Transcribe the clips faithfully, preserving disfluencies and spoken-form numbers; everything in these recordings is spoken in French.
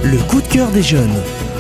Le coup de cœur des jeunes.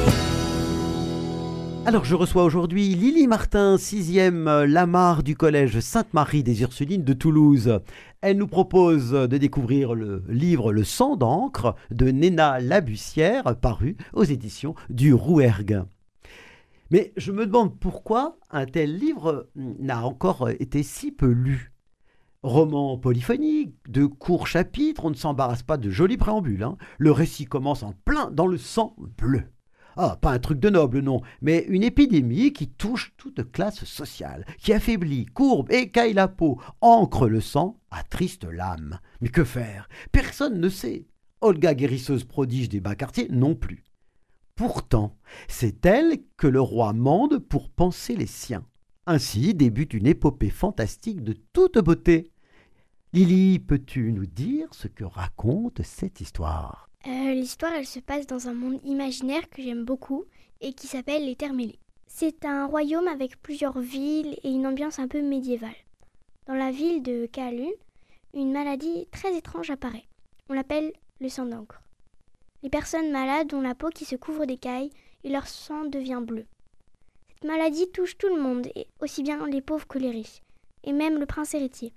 Alors je reçois aujourd'hui Lily Martin, sixième Lamar du collège Sainte-Marie des Ursulines de Toulouse. Elle nous propose de découvrir le livre Le sang d'encre de Néna Labussière, paru aux éditions du Rouergue. Mais je me demande pourquoi un tel livre n'a encore été si peu lu. Roman polyphonique, de courts chapitres, on ne s'embarrasse pas de jolis préambules. Hein. Le récit commence en plein dans le sang bleu. Ah, pas un truc de noble, non, mais une épidémie qui touche toute classe sociale, qui affaiblit, courbe, écaille la peau, ancre le sang, attriste l'âme. Mais que faire? Personne ne sait. Olga, guérisseuse prodige des bas quartiers, non plus. Pourtant, c'est elle que le roi mande pour panser les siens. Ainsi débute une épopée fantastique de toute beauté. Lily, peux-tu nous dire ce que raconte cette histoire ? Euh, l'histoire, elle se passe dans un monde imaginaire que j'aime beaucoup et qui s'appelle les Terres Mêlées. C'est un royaume avec plusieurs villes et une ambiance un peu médiévale. Dans la ville de Kaalun, une maladie très étrange apparaît. On l'appelle le sang d'encre. Les personnes malades ont la peau qui se couvre d'écailles et leur sang devient bleu. Cette maladie touche tout le monde, et aussi bien les pauvres que les riches, et même le prince héritier.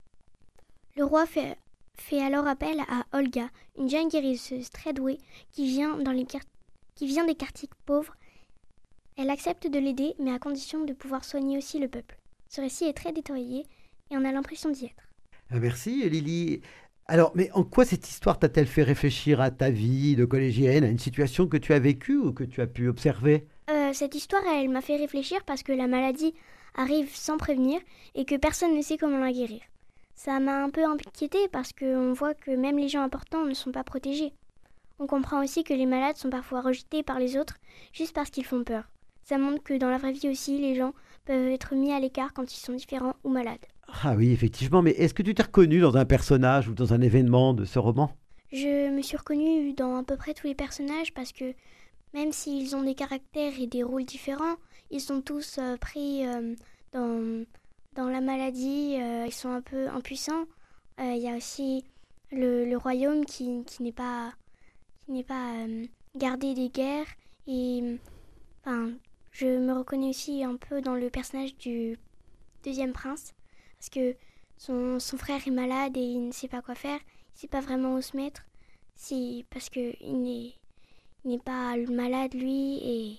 Le roi fait, fait alors appel à Olga, une jeune guérisseuse très douée qui vient, dans les quart- qui vient des quartiers pauvres. Elle accepte de l'aider, mais à condition de pouvoir soigner aussi le peuple. Ce récit est très détaillé et on a l'impression d'y être. Merci Lily. Alors, mais en quoi cette histoire t'a-t-elle fait réfléchir à ta vie de collégienne, à une situation que tu as vécue ou que tu as pu observer ? Euh, cette histoire, elle m'a fait réfléchir parce que la maladie arrive sans prévenir et que personne ne sait comment la guérir. Ça m'a un peu inquiétée parce qu'on voit que même les gens importants ne sont pas protégés. On comprend aussi que les malades sont parfois rejetés par les autres juste parce qu'ils font peur. Ça montre que dans la vraie vie aussi, les gens peuvent être mis à l'écart quand ils sont différents ou malades. Ah oui, effectivement, mais est-ce que tu t'es reconnue dans un personnage ou dans un événement de ce roman ? Je me suis reconnue dans à peu près tous les personnages parce que même s'ils ont des caractères et des rôles différents, ils sont tous euh, pris euh, dans, dans la maladie, euh, ils sont un peu impuissants. Il euh, y a aussi le, le royaume qui, qui n'est pas, qui n'est pas euh, gardé des guerres. Et enfin, je me reconnais aussi un peu dans le personnage du deuxième prince parce que son, son frère est malade et il ne sait pas quoi faire, il ne sait pas vraiment où se mettre. C'est parce qu'il n'est Il n'est pas malade, lui, et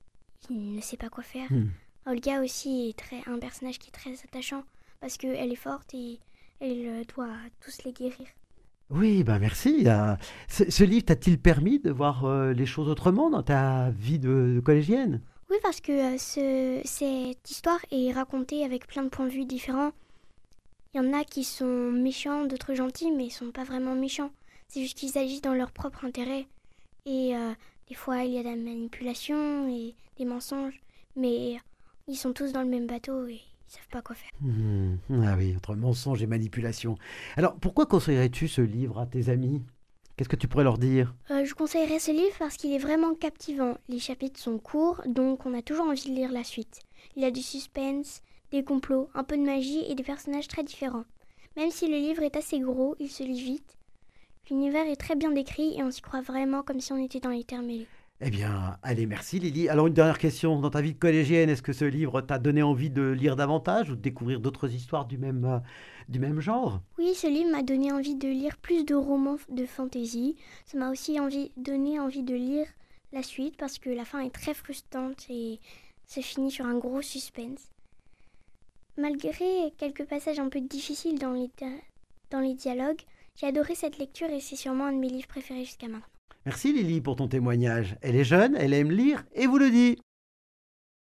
il ne sait pas quoi faire. Hmm. Olga aussi est très, un personnage qui est très attachant parce qu'elle est forte et elle doit tous les guérir. Oui, ben merci. Euh, ce, ce livre t'a-t-il permis de voir euh, les choses autrement dans ta vie de, de collégienne ? Oui, parce que euh, ce, cette histoire est racontée avec plein de points de vue différents. Il y en a qui sont méchants, d'autres gentils, mais ils ne sont pas vraiment méchants. C'est juste qu'ils agissent dans leur propre intérêt. Et euh, des fois, il y a de la manipulation et des mensonges. Mais euh, ils sont tous dans le même bateau et ils savent pas quoi faire. Hmm. Ah oui, entre mensonges et manipulation. Alors, pourquoi conseillerais-tu ce livre à tes amis ? Qu'est-ce que tu pourrais leur dire ? Euh, je conseillerais ce livre parce qu'il est vraiment captivant. Les chapitres sont courts, donc on a toujours envie de lire la suite. Il y a du suspense, des complots, un peu de magie et des personnages très différents. Même si le livre est assez gros, il se lit vite. L'univers est très bien décrit et on s'y croit vraiment comme si on était dans les Terres Mêlées. Eh bien, allez, merci Lily. Alors, une dernière question. Dans ta vie de collégienne, est-ce que ce livre t'a donné envie de lire davantage ou de découvrir d'autres histoires du même, euh, du même genre ? Oui, ce livre m'a donné envie de lire plus de romans de fantasy. Ça m'a aussi envie, donné envie de lire la suite parce que la fin est très frustrante et se finit sur un gros suspense. Malgré quelques passages un peu difficiles dans les, dans les dialogues, j'ai adoré cette lecture et c'est sûrement un de mes livres préférés jusqu'à maintenant. Merci Lily pour ton témoignage. Elle est jeune, elle aime lire et vous le dit.